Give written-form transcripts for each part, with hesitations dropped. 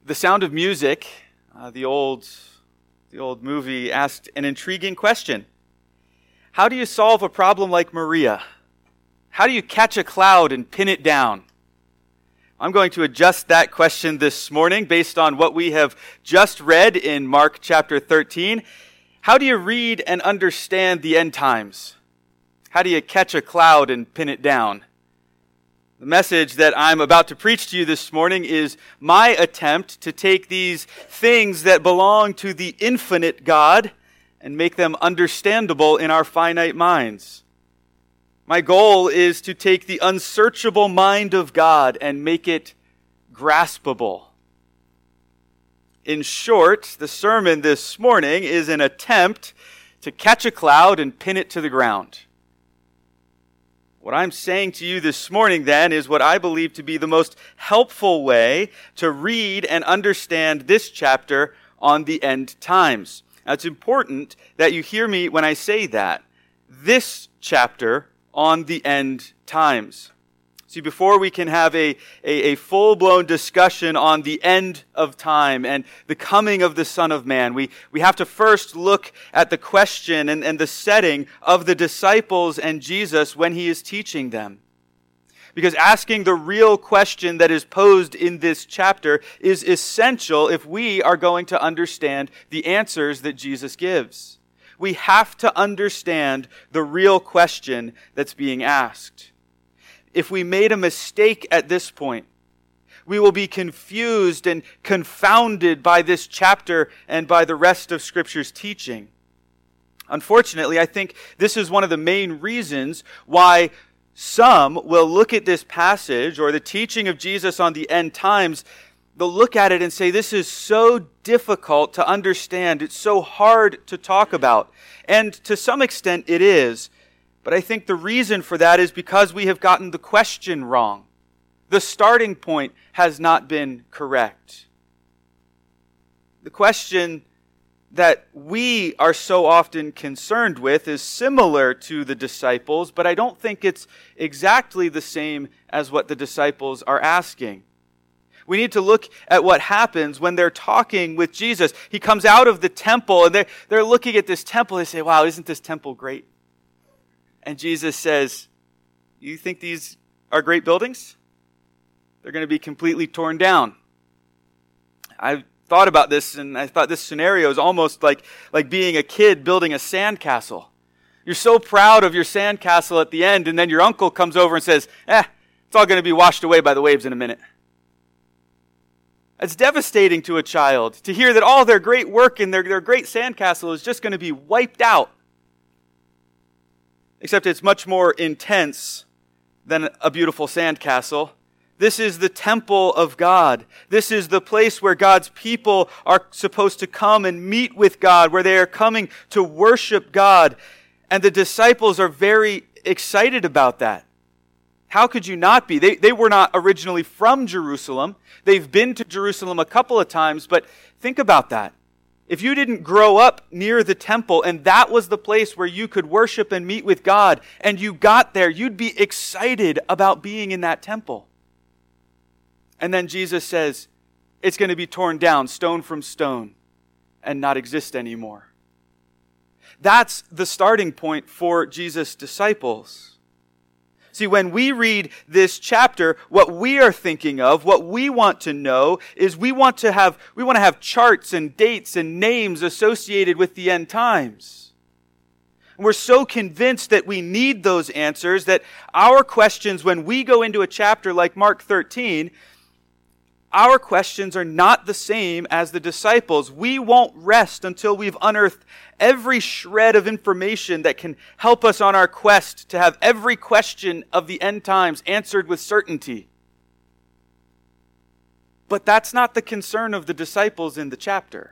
The Sound of Music, the old movie, asked an intriguing question. How do you solve a problem like Maria? How do you catch a cloud and pin it down? I'm going to adjust that question this morning based on what we have just read in Mark chapter 13. How do you read and understand the end times? How do you catch a cloud and pin it down? The message that I'm about to preach to you this morning is my attempt to take these things that belong to the infinite God and make them understandable in our finite minds. My goal is to take the unsearchable mind of God and make it graspable. In short, the sermon this morning is an attempt to catch a cloud and pin it to the ground. What I'm saying to you this morning, then, is what I believe to be the most helpful way to read and understand this chapter on the end times. Now, it's important that you hear me when I say that. This chapter on the end times. See, before we can have a full-blown discussion on the end of time and the coming of the Son of Man, we have to first look at the question and the setting of the disciples and Jesus when he is teaching them. Because asking the real question that is posed in this chapter is essential if we are going to understand the answers that Jesus gives. We have to understand the real question that's being asked. If we made a mistake at this point, we will be confused and confounded by this chapter and by the rest of Scripture's teaching. Unfortunately, I think this is one of the main reasons why some will look at this passage or the teaching of Jesus on the end times. They'll look at it and say, this is so difficult to understand. It's so hard to talk about. And to some extent it is. But I think the reason for that is because we have gotten the question wrong. The starting point has not been correct. The question that we are so often concerned with is similar to the disciples, but I don't think it's exactly the same as what the disciples are asking. We need to look at what happens when they're talking with Jesus. He comes out of the temple and they're looking at this temple. They say, wow, isn't this temple great? And Jesus says, you think these are great buildings? They're going to be completely torn down. I've thought about this and I thought this scenario is almost like being a kid building a sandcastle. You're so proud of your sandcastle at the end and then your uncle comes over and says, it's all going to be washed away by the waves in a minute. It's devastating to a child to hear that all their great work and their great sandcastle is just going to be wiped out. Except it's much more intense than a beautiful sandcastle. This is the temple of God. This is the place where God's people are supposed to come and meet with God, where they are coming to worship God. And the disciples are very excited about that. How could you not be? They were not originally from Jerusalem. They've been to Jerusalem a couple of times, but think about that. If you didn't grow up near the temple and that was the place where you could worship and meet with God, and you got there, you'd be excited about being in that temple. And then Jesus says, it's going to be torn down, stone from stone, and not exist anymore. That's the starting point for Jesus' disciples. See, when we read this chapter, what we are thinking of, what we want to know, is we want to have charts and dates and names associated with the end times. And we're so convinced that we need those answers that our questions, when we go into a chapter like Mark 13, our questions are not the same as the disciples. We won't rest until we've unearthed every shred of information that can help us on our quest to have every question of the end times answered with certainty. But that's not the concern of the disciples in the chapter.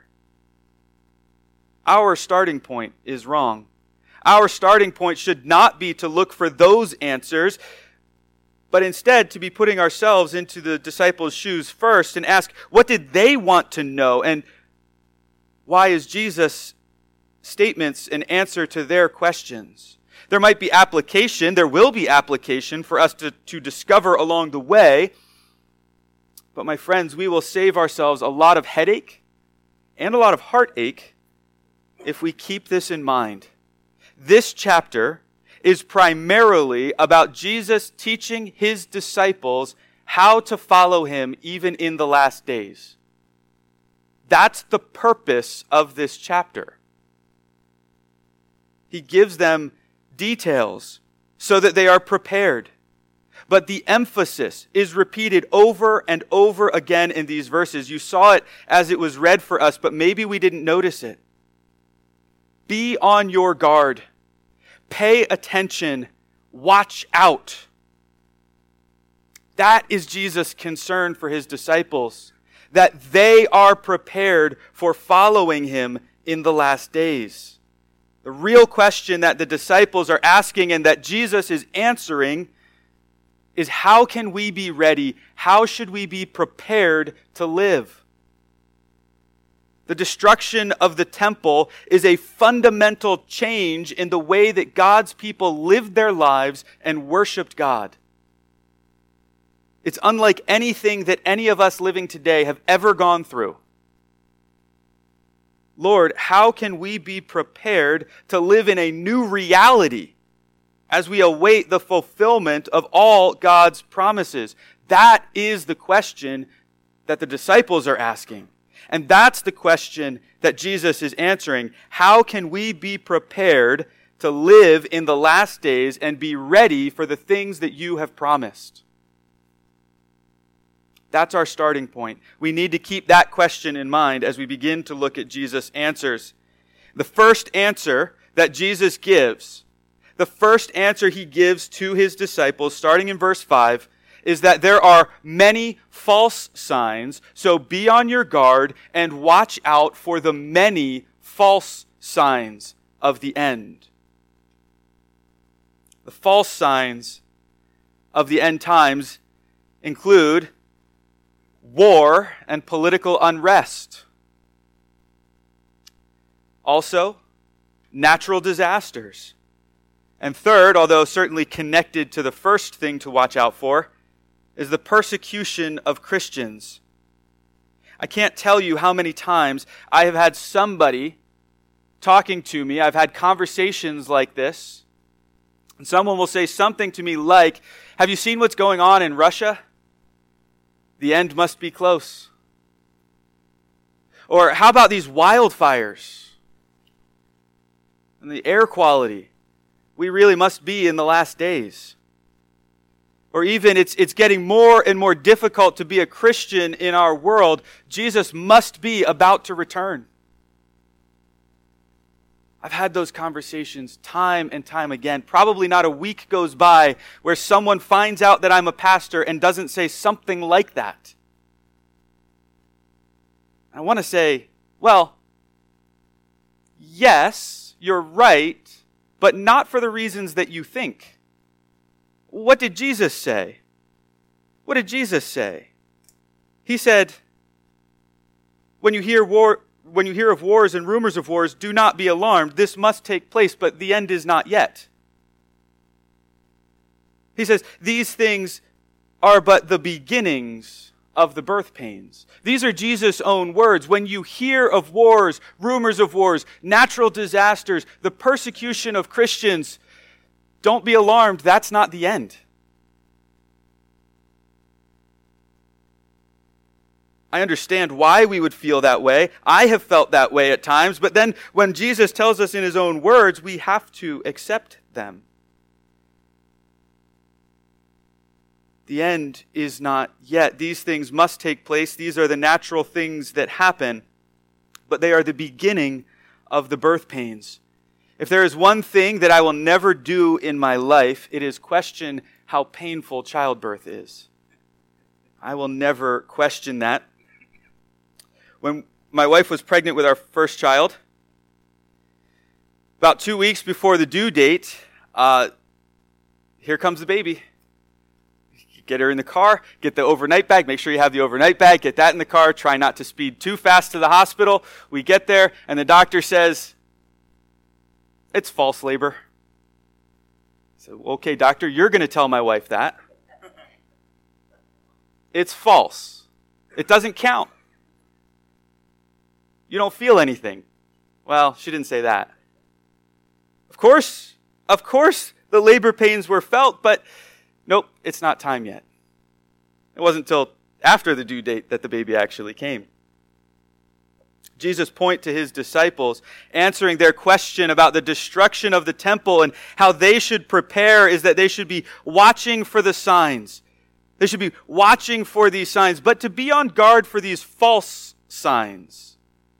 Our starting point is wrong. Our starting point should not be to look for those answers, but instead to be putting ourselves into the disciples' shoes first and ask, what did they want to know? And why is Jesus' statements an answer to their questions? There might be application, there will be application for us to discover along the way, But my friends, we will save ourselves a lot of headache and a lot of heartache if we keep this in mind. This chapter is primarily about Jesus teaching his disciples how to follow him even in the last days. That's the purpose of this chapter. He gives them details so that they are prepared. But the emphasis is repeated over and over again in these verses. You saw it as it was read for us, but maybe we didn't notice it. Be on your guard. Pay attention. Watch out. That is Jesus' concern for his disciples, that they are prepared for following him in the last days. The real question that the disciples are asking and that Jesus is answering is, how can we be ready? How should we be prepared to live? The destruction of the temple is a fundamental change in the way that God's people lived their lives and worshiped God. It's unlike anything that any of us living today have ever gone through. Lord, how can we be prepared to live in a new reality as we await the fulfillment of all God's promises? That is the question that the disciples are asking. And that's the question that Jesus is answering. How can we be prepared to live in the last days and be ready for the things that you have promised? That's our starting point. We need to keep that question in mind as we begin to look at Jesus' answers. The first answer that Jesus gives, the first answer he gives to his disciples, starting in verse 5, is that there are many false signs, so be on your guard and watch out for the many false signs of the end. The false signs of the end times include war and political unrest. Also, natural disasters. And third, although certainly connected to the first thing to watch out for, is the persecution of Christians. I can't tell you how many times I have had somebody talking to me. I've had conversations like this. And someone will say something to me like, "Have you seen what's going on in Russia? The end must be close." Or, "How about these wildfires and the air quality? We really must be in the last days." Or even, it's getting more and more difficult to be a Christian in our world. Jesus must be about to return. I've had those conversations time and time again. Probably not a week goes by where someone finds out that I'm a pastor and doesn't say something like that. I want to say, well, yes, you're right, but not for the reasons that you think. What did Jesus say? What did Jesus say? He said, when you hear of wars and rumors of wars, do not be alarmed. This must take place, but the end is not yet. He says, these things are but the beginnings of the birth pains. These are Jesus' own words. When you hear of wars, rumors of wars, natural disasters, the persecution of Christians, don't be alarmed. That's not the end. I understand why we would feel that way. I have felt that way at times. But then when Jesus tells us in his own words, we have to accept them. The end is not yet. These things must take place. These are the natural things that happen. But they are the beginning of the birth pains. If there is one thing that I will never do in my life, it is question how painful childbirth is. I will never question that. When my wife was pregnant with our first child, about 2 weeks before the due date, here comes the baby. Get her in the car, get the overnight bag, make sure you have the overnight bag, get that in the car, try not to speed too fast to the hospital. We get there, and the doctor says, "It's false labor." So, "Okay, doctor, you're going to tell my wife that." It's false. It doesn't count. You don't feel anything. Well, she didn't say that. Of course, the labor pains were felt, but nope, it's not time yet. It wasn't until after the due date that the baby actually came. Jesus' point to his disciples, answering their question about the destruction of the temple and how they should prepare, is that they should be watching for the signs. They should be watching for these signs, but to be on guard for these false signs.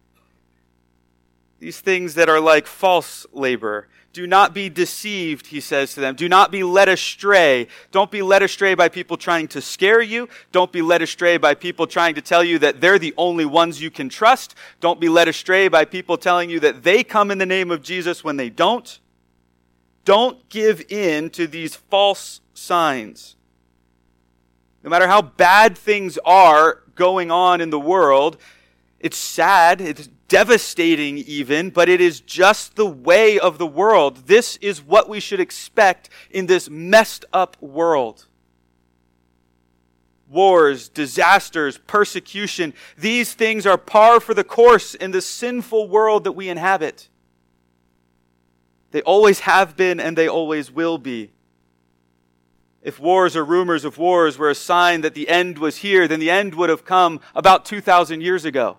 These things that are like false labor. Do not be deceived, he says to them. Do not be led astray. Don't be led astray by people trying to scare you. Don't be led astray by people trying to tell you that they're the only ones you can trust. Don't be led astray by people telling you that they come in the name of Jesus when they don't. Don't give in to these false signs. No matter how bad things are going on in the world, it's sad, it's devastating even, but it is just the way of the world. This is what we should expect in this messed up world. Wars, disasters, persecution, these things are par for the course in the sinful world that we inhabit. They always have been and they always will be. If wars or rumors of wars were a sign that the end was here, then the end would have come about 2,000 years ago.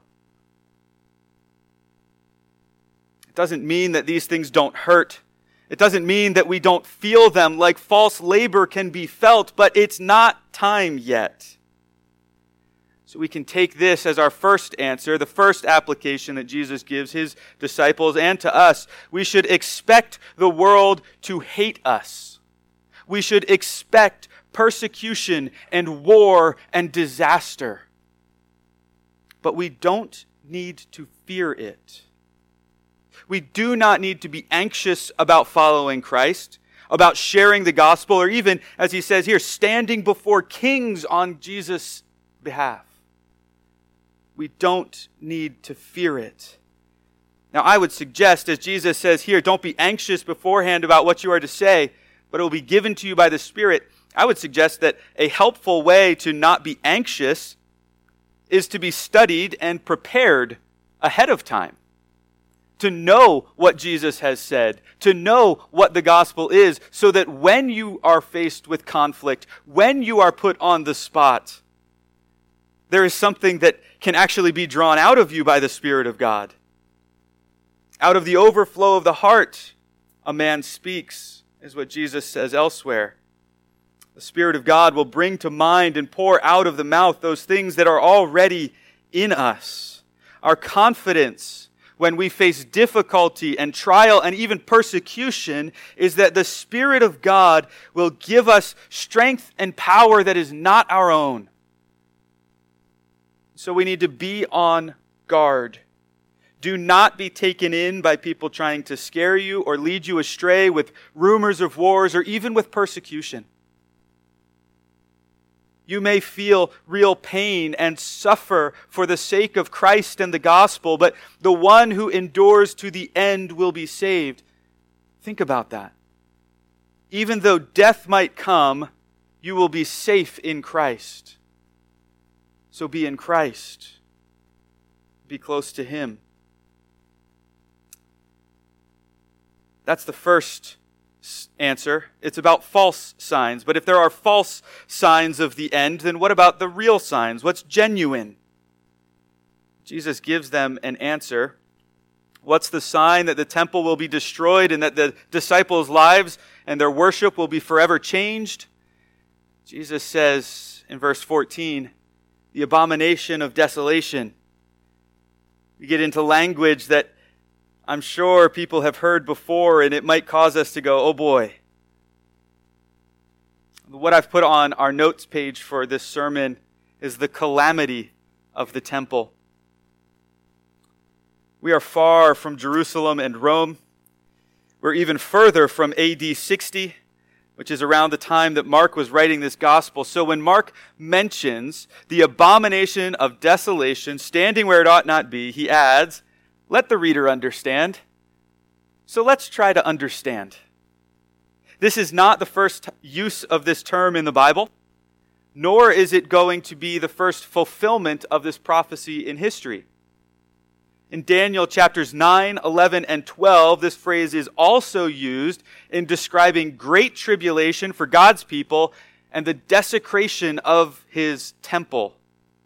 It doesn't mean that these things don't hurt. It doesn't mean that we don't feel them like false labor can be felt, but it's not time yet. So we can take this as our first answer, the first application that Jesus gives his disciples and to us. We should expect the world to hate us. We should expect persecution and war and disaster. But we don't need to fear it. We do not need to be anxious about following Christ, about sharing the gospel, or even, as he says here, standing before kings on Jesus' behalf. We don't need to fear it. Now, I would suggest, as Jesus says here, don't be anxious beforehand about what you are to say, but it will be given to you by the Spirit. I would suggest that a helpful way to not be anxious is to be studied and prepared ahead of time. To know what Jesus has said, to know what the gospel is, so that when you are faced with conflict, when you are put on the spot, there is something that can actually be drawn out of you by the Spirit of God. Out of the overflow of the heart, a man speaks, is what Jesus says elsewhere. The Spirit of God will bring to mind and pour out of the mouth those things that are already in us. Our confidence when we face difficulty and trial and even persecution is that the Spirit of God will give us strength and power that is not our own. So we need to be on guard. Do not be taken in by people trying to scare you or lead you astray with rumors of wars or even with persecution. You may feel real pain and suffer for the sake of Christ and the gospel, but the one who endures to the end will be saved. Think about that. Even though death might come, you will be safe in Christ. So be in Christ. Be close to Him. That's the first answer. It's about false signs. But if there are false signs of the end, then what about the real signs? What's genuine? Jesus gives them an answer. What's the sign that the temple will be destroyed and that the disciples' lives and their worship will be forever changed? Jesus says in verse 14, the abomination of desolation. We get into language that I'm sure people have heard before, and it might cause us to go, oh boy. What I've put on our notes page for this sermon is the calamity of the temple. We are far from Jerusalem and Rome. We're even further from AD 60, which is around the time that Mark was writing this gospel. So when Mark mentions the abomination of desolation standing where it ought not be, he adds, let the reader understand. So let's try to understand. This is not the first use of this term in the Bible. nor is it going to be the first fulfillment of this prophecy in history. In Daniel chapters 9, 11, and 12, this phrase is also used in describing great tribulation for God's people and the desecration of his temple.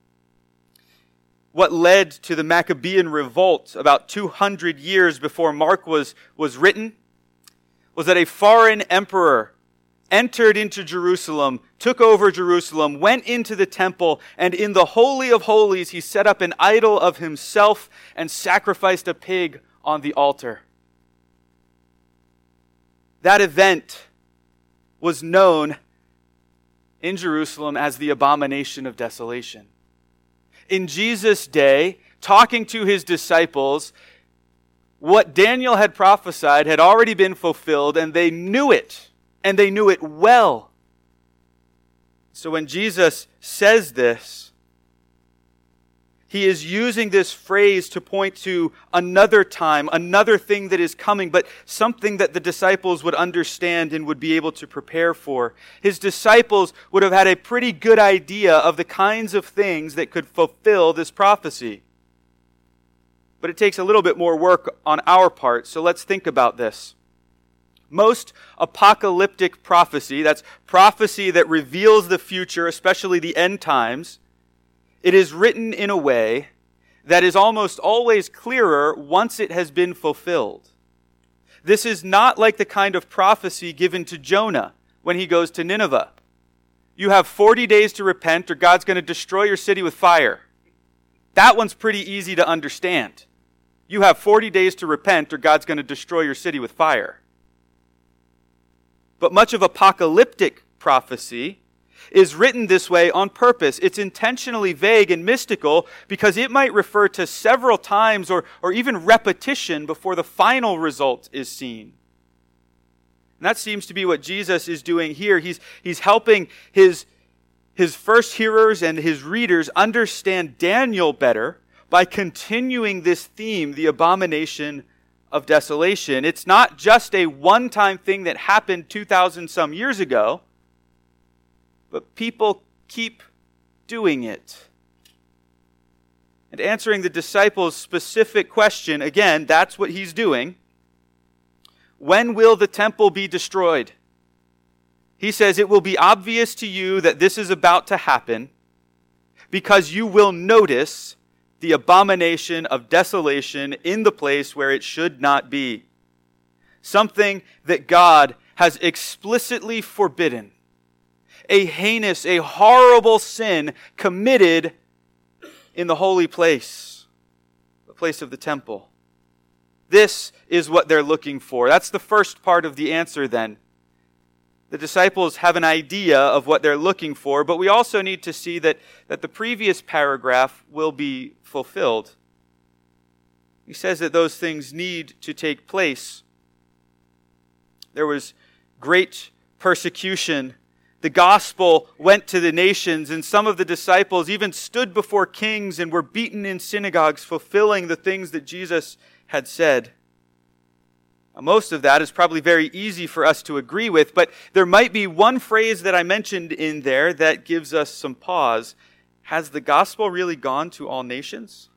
What led to the Maccabean revolt about 200 years before Mark was written was that a foreign emperor entered into Jerusalem, took over Jerusalem, went into the temple, and in the Holy of Holies he set up an idol of himself and sacrificed a pig on the altar. That event was known in Jerusalem as the abomination of desolation. In Jesus' day, talking to his disciples, what Daniel had prophesied had already been fulfilled, and they knew it. And they knew it well. So when Jesus says this, he is using this phrase to point to another time, another thing that is coming, but something that the disciples would understand and would be able to prepare for. His disciples would have had a pretty good idea of the kinds of things that could fulfill this prophecy. But it takes a little bit more work on our part, so let's think about this. Most apocalyptic prophecy, that's prophecy that reveals the future, especially the end times, it is written in a way that is almost always clearer once it has been fulfilled. This is not like the kind of prophecy given to Jonah when he goes to Nineveh. You have 40 days to repent or God's going to destroy your city with fire. That one's pretty easy to understand. You have 40 days to repent or God's going to destroy your city with fire. But much of apocalyptic prophecy is written this way on purpose. It's intentionally vague and mystical because it might refer to several times or even repetition before the final result is seen. And that seems to be what Jesus is doing here. He's helping his first hearers and his readers understand Daniel better by continuing this theme, the abomination of desolation. It's not just a one-time thing that happened 2,000 some years ago, but people keep doing it. And answering the disciples' specific question, again, that's what he's doing. When will the temple be destroyed? He says it will be obvious to you that this is about to happen because you will notice the abomination of desolation in the place where it should not be. Something that God has explicitly forbidden. A heinous, a horrible sin committed in the holy place, the place of the temple. This is what they're looking for. That's the first part of the answer then. The disciples have an idea of what they're looking for, but we also need to see that the previous paragraph will be fulfilled. He says that those things need to take place. There was great persecution. The gospel went to the nations, and some of the disciples even stood before kings and were beaten in synagogues, fulfilling the things that Jesus had said. Most of that is probably very easy for us to agree with, but there might be one phrase that I mentioned in there that gives us some pause. Has the gospel really gone to all nations?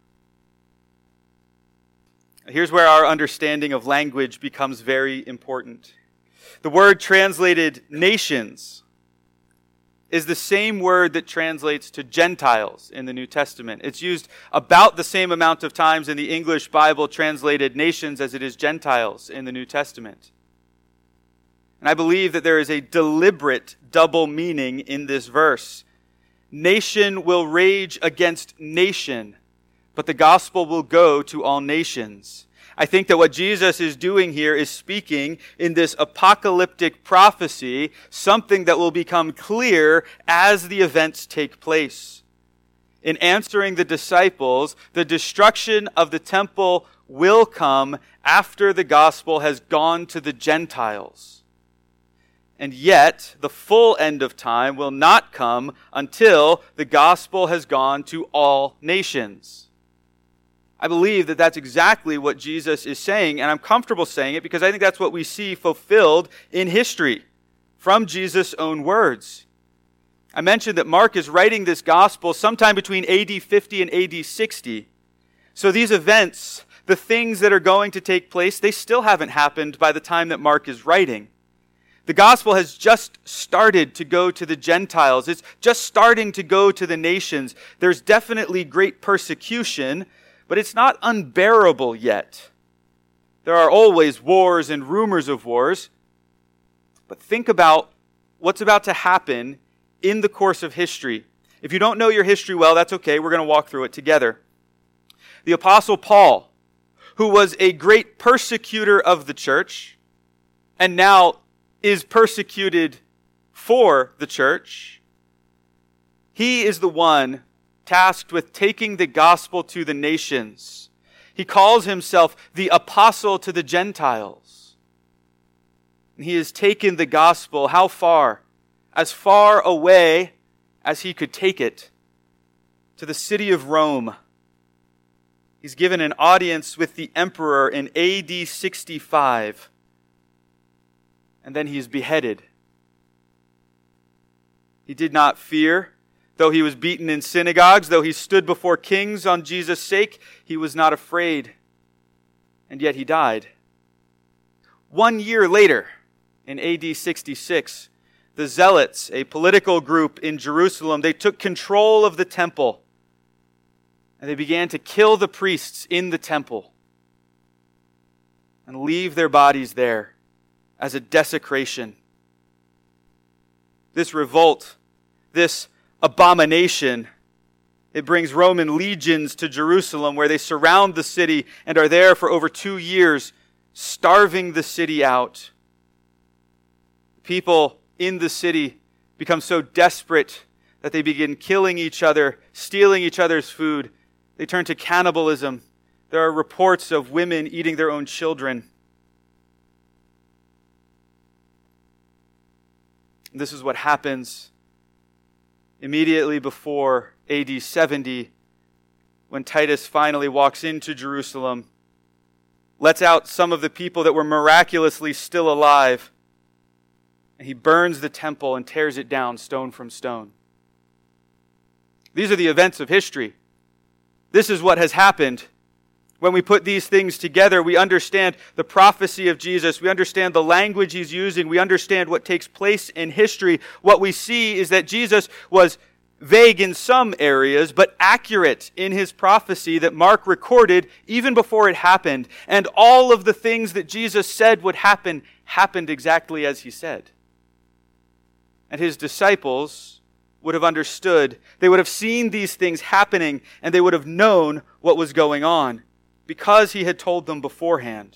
Here's where our understanding of language becomes very important. The word translated nations is the same word that translates to Gentiles in the New Testament. It's used about the same amount of times in the English Bible translated nations as it is Gentiles in the New Testament. And I believe that there is a deliberate double meaning in this verse. Nation will rage against nation, but the gospel will go to all nations. I think that what Jesus is doing here is speaking in this apocalyptic prophecy, something that will become clear as the events take place. In answering the disciples, the destruction of the temple will come after the gospel has gone to the Gentiles. And yet, the full end of time will not come until the gospel has gone to all nations. I believe that that's exactly what Jesus is saying, and I'm comfortable saying it because I think that's what we see fulfilled in history from Jesus' own words. I mentioned that Mark is writing this gospel sometime between AD 50 and AD 60. So these events, the things that are going to take place, they still haven't happened by the time that Mark is writing. The gospel has just started to go to the Gentiles. It's just starting to go to the nations. There's definitely great persecution, but it's not unbearable yet. There are always wars and rumors of wars. But think about what's about to happen in the course of history. If you don't know your history well, that's okay. We're going to walk through it together. The Apostle Paul, who was a great persecutor of the church, and now is persecuted for the church, he is the one tasked with taking the gospel to the nations. He calls himself the apostle to the Gentiles. And he has taken the gospel how far? As far away as he could take it, to the city of Rome. He's given an audience with the emperor in AD 65. And then he is beheaded. He did not fear. Though he was beaten in synagogues, though he stood before kings on Jesus' sake, he was not afraid. And yet he died. 1 year later, in AD 66, the Zealots, a political group in Jerusalem, they took control of the temple. And they began to kill the priests in the temple and leave their bodies there as a desecration. This revolt, this abomination, it brings Roman legions to Jerusalem where they surround the city and are there for over 2 years, starving the city out. People in the city become so desperate that they begin killing each other, stealing each other's food. They turn to cannibalism. There are reports of women eating their own children. This is what happens immediately before AD 70, when Titus finally walks into Jerusalem, lets out some of the people that were miraculously still alive, and he burns the temple and tears it down stone from stone. These are the events of history. This is what has happened. When we put these things together, we understand the prophecy of Jesus. We understand the language he's using. We understand what takes place in history. What we see is that Jesus was vague in some areas, but accurate in his prophecy that Mark recorded even before it happened. And all of the things that Jesus said would happen, happened exactly as he said. And his disciples would have understood. They would have seen these things happening, and they would have known what was going on because he had told them beforehand.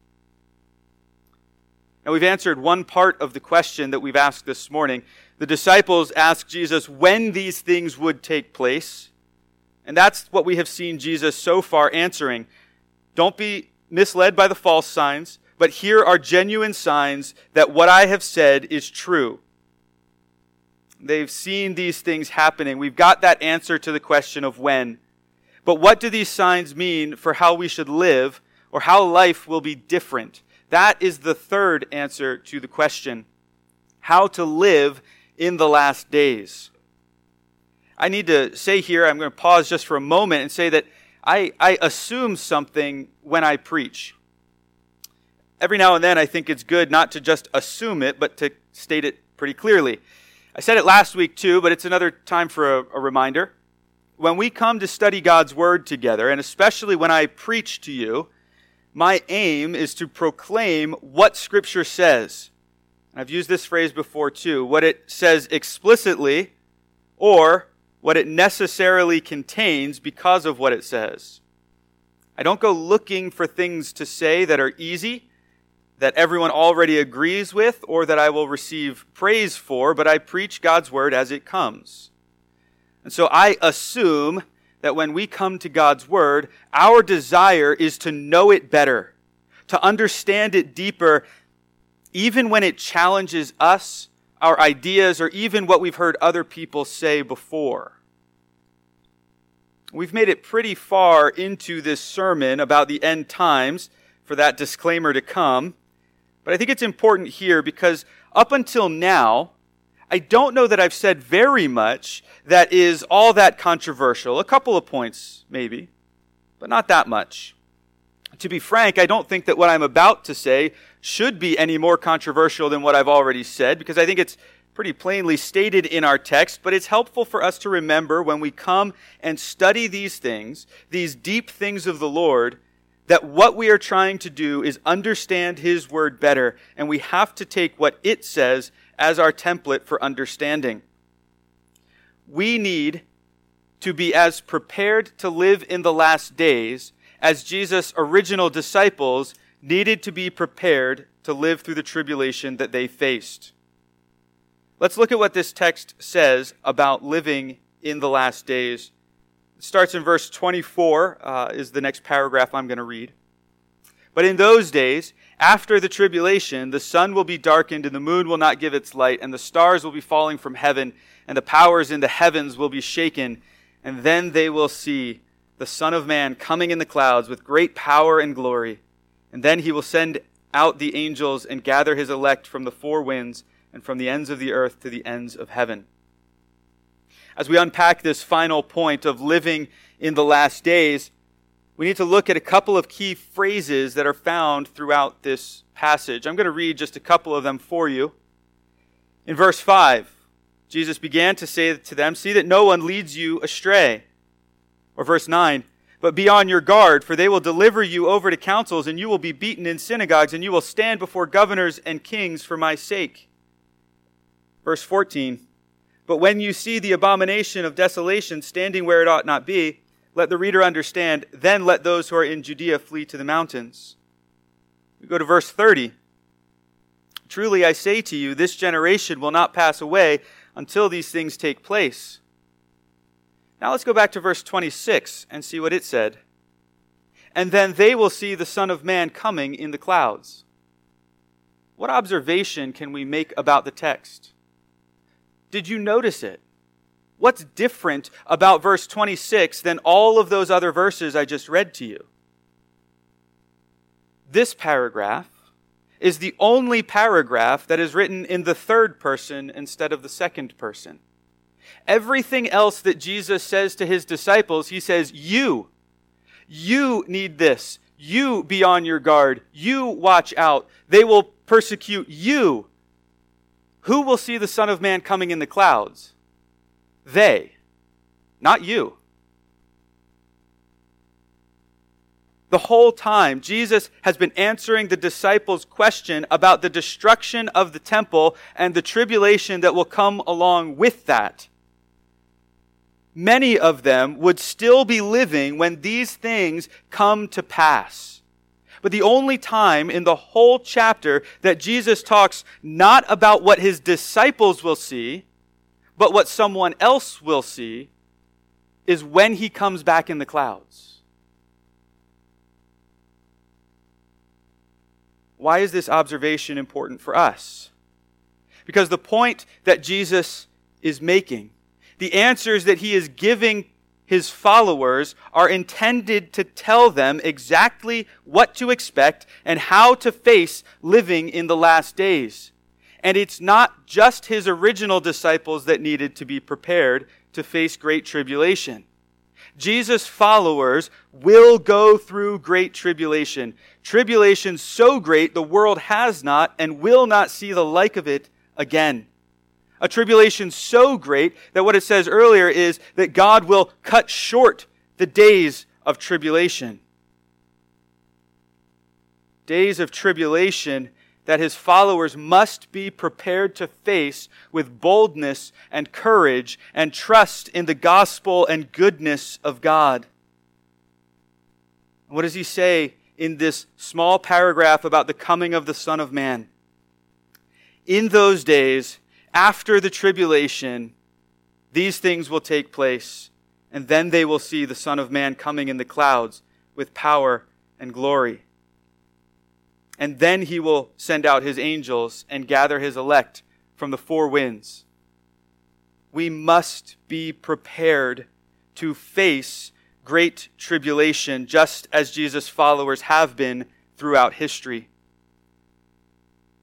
Now, we've answered one part of the question that we've asked this morning. The disciples asked Jesus when these things would take place, and that's what we have seen Jesus so far answering. Don't be misled by the false signs, but here are genuine signs that what I have said is true. They've seen these things happening. We've got that answer to the question of when. But what do these signs mean for how we should live or how life will be different? That is the third answer to the question. How to live in the last days. I need to say here, I'm going to pause just for a moment and say that I assume something when I preach. Every now and then I think it's good not to just assume it, but to state it pretty clearly. I said it last week too, but it's another time for a reminder. When we come to study God's Word together, and especially when I preach to you, my aim is to proclaim what Scripture says. I've used this phrase before too, what it says explicitly or what it necessarily contains because of what it says. I don't go looking for things to say that are easy, that everyone already agrees with, or that I will receive praise for, but I preach God's Word as it comes. And so I assume that when we come to God's Word, our desire is to know it better, to understand it deeper, even when it challenges us, our ideas, or even what we've heard other people say before. We've made it pretty far into this sermon about the end times for that disclaimer to come. But I think it's important here because up until now, I don't know that I've said very much that is all that controversial. A couple of points, maybe, but not that much. To be frank, I don't think that what I'm about to say should be any more controversial than what I've already said, because I think it's pretty plainly stated in our text, but it's helpful for us to remember when we come and study these things, these deep things of the Lord, that what we are trying to do is understand His Word better, and we have to take what it says as our template for understanding. We need to be as prepared to live in the last days as Jesus' original disciples needed to be prepared to live through the tribulation that they faced. Let's look at what this text says about living in the last days. It starts in verse 24, is the next paragraph I'm going to read. But in those days, after the tribulation, the sun will be darkened and the moon will not give its light, and the stars will be falling from heaven, and the powers in the heavens will be shaken. And then they will see the Son of Man coming in the clouds with great power and glory. And then He will send out the angels and gather His elect from the four winds and from the ends of the earth to the ends of heaven. As we unpack this final point of living in the last days, we need to look at a couple of key phrases that are found throughout this passage. I'm going to read just a couple of them for you. In verse 5, Jesus began to say to them, "See that no one leads you astray." Or verse 9, "But be on your guard, for they will deliver you over to councils, and you will be beaten in synagogues, and you will stand before governors and kings for my sake." Verse 14, "But when you see the abomination of desolation standing where it ought not be, let the reader understand, then let those who are in Judea flee to the mountains." We go to verse 30. "Truly I say to you, this generation will not pass away until these things take place." Now let's go back to verse 26 and see what it said. "And then they will see the Son of Man coming in the clouds." What observation can we make about the text? Did you notice it? What's different about verse 26 than all of those other verses I just read to you? This paragraph is the only paragraph that is written in the third person instead of the second person. Everything else that Jesus says to His disciples, He says, you need this. You be on your guard. You watch out. They will persecute you. Who will see the Son of Man coming in the clouds? They, not you. The whole time, Jesus has been answering the disciples' question about the destruction of the temple and the tribulation that will come along with that. Many of them would still be living when these things come to pass. But the only time in the whole chapter that Jesus talks not about what His disciples will see, but what someone else will see, is when He comes back in the clouds. Why is this observation important for us? Because the point that Jesus is making, the answers that He is giving His followers, are intended to tell them exactly what to expect and how to face living in the last days. And it's not just His original disciples that needed to be prepared to face great tribulation. Jesus' followers will go through great tribulation. Tribulation so great the world has not and will not see the like of it again. A tribulation so great that what it says earlier is that God will cut short the days of tribulation. Days of tribulation that His followers must be prepared to face with boldness and courage and trust in the gospel and goodness of God. What does He say in this small paragraph about the coming of the Son of Man? In those days, after the tribulation, these things will take place, and then they will see the Son of Man coming in the clouds with power and glory. And then He will send out His angels and gather His elect from the four winds. We must be prepared to face great tribulation, just as Jesus' followers have been throughout history.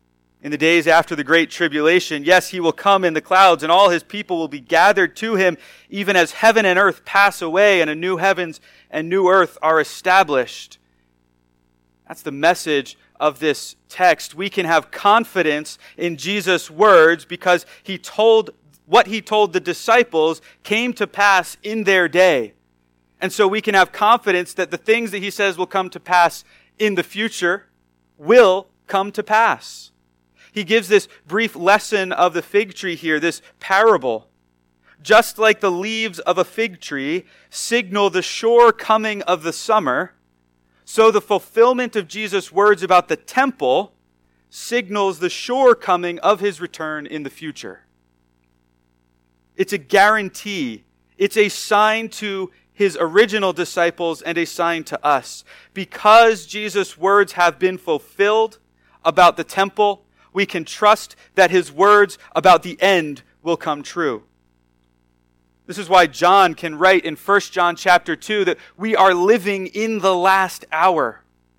In the days after the great tribulation, yes, he will come in the clouds, and all his people will be gathered to him, even as heaven and earth pass away, and a new heavens and new earth are established. That's the message of this text. We can have confidence in Jesus' words because what he told the disciples came to pass in their day. And so we can have confidence that the things that he says will come to pass in the future will come to pass. He gives this brief lesson of the fig tree here, this parable. Just like the leaves of a fig tree signal the sure coming of the summer, so the fulfillment of Jesus' words about the temple signals the sure coming of his return in the future. It's a guarantee. It's a sign to his original disciples and a sign to us. Because Jesus' words have been fulfilled about the temple, we can trust that his words about the end will come true. This is why John can write in 1 John chapter 2 that we are living in the last hour.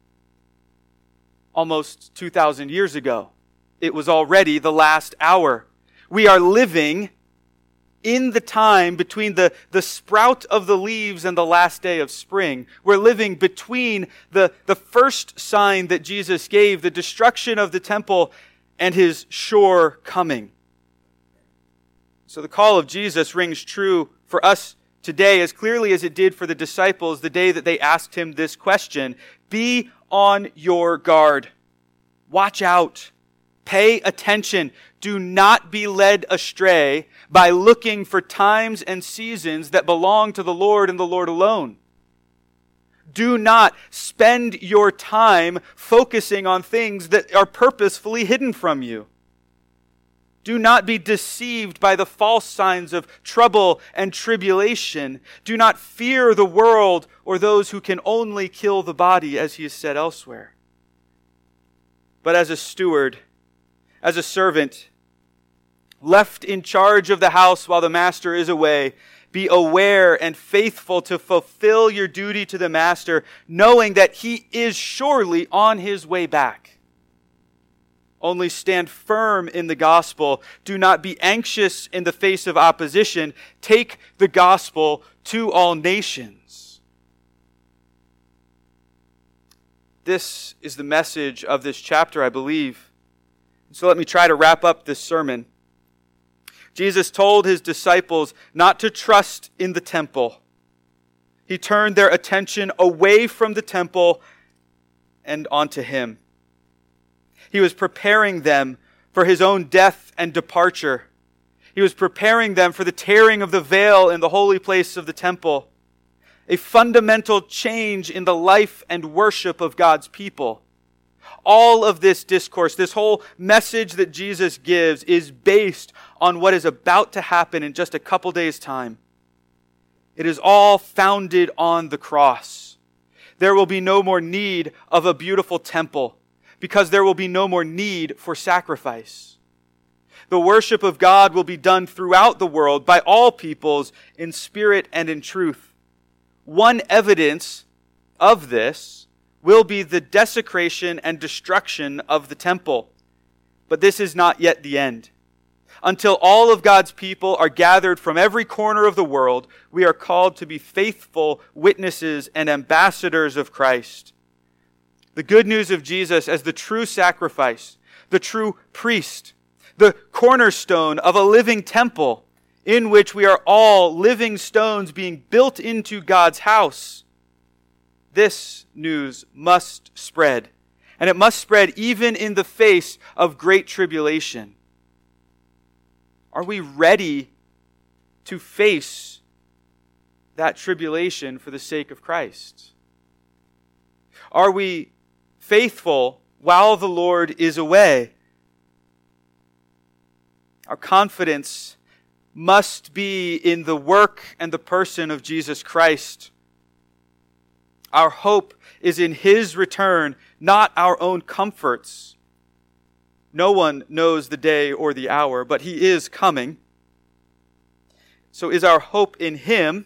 Almost 2,000 years ago, it was already the last hour. We are living in the time between the sprout of the leaves and the last day of spring. We're living between the first sign that Jesus gave, the destruction of the temple, and his sure coming. So the call of Jesus rings true for us today as clearly as it did for the disciples the day that they asked him this question. Be on your guard. Watch out. Pay attention. Do not be led astray by looking for times and seasons that belong to the Lord and the Lord alone. Do not spend your time focusing on things that are purposefully hidden from you. Do not be deceived by the false signs of trouble and tribulation. Do not fear the world or those who can only kill the body, as he has said elsewhere. But as a steward, as a servant, left in charge of the house while the master is away, be aware and faithful to fulfill your duty to the master, knowing that he is surely on his way back. Only stand firm in the gospel. Do not be anxious in the face of opposition. Take the gospel to all nations. This is the message of this chapter, I believe. So let me try to wrap up this sermon. Jesus told his disciples not to trust in the temple. He turned their attention away from the temple and onto him. He was preparing them for his own death and departure. He was preparing them for the tearing of the veil in the holy place of the temple. A fundamental change in the life and worship of God's people. All of this discourse, this whole message that Jesus gives is based on what is about to happen in just a couple days' time. It is all founded on the cross. There will be no more need of a beautiful temple because there will be no more need for sacrifice. The worship of God will be done throughout the world by all peoples in spirit and in truth. One evidence of this will be the desecration and destruction of the temple. But this is not yet the end. Until all of God's people are gathered from every corner of the world, we are called to be faithful witnesses and ambassadors of Christ. The good news of Jesus as the true sacrifice, the true priest, the cornerstone of a living temple in which we are all living stones being built into God's house. This news must spread, and it must spread even in the face of great tribulation. Are we ready to face that tribulation for the sake of Christ? Are we faithful while the Lord is away? Our confidence must be in the work and the person of Jesus Christ. Our hope is in his return, not our own comforts. No one knows the day or the hour, but he is coming. So is our hope in him?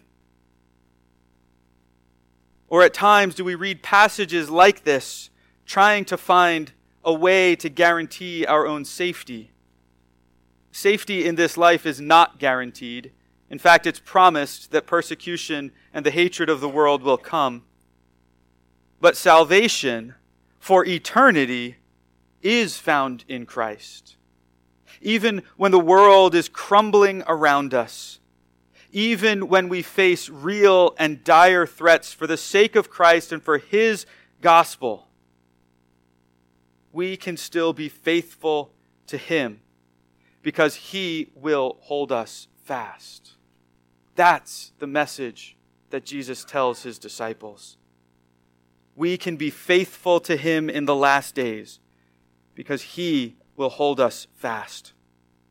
Or at times do we read passages like this, trying to find a way to guarantee our own safety. Safety in this life is not guaranteed. In fact, it's promised that persecution and the hatred of the world will come. But salvation for eternity is found in Christ. Even when the world is crumbling around us, even when we face real and dire threats for the sake of Christ and for His gospel, we can still be faithful to Him because He will hold us fast. That's the message that Jesus tells His disciples. We can be faithful to Him in the last days because He will hold us fast.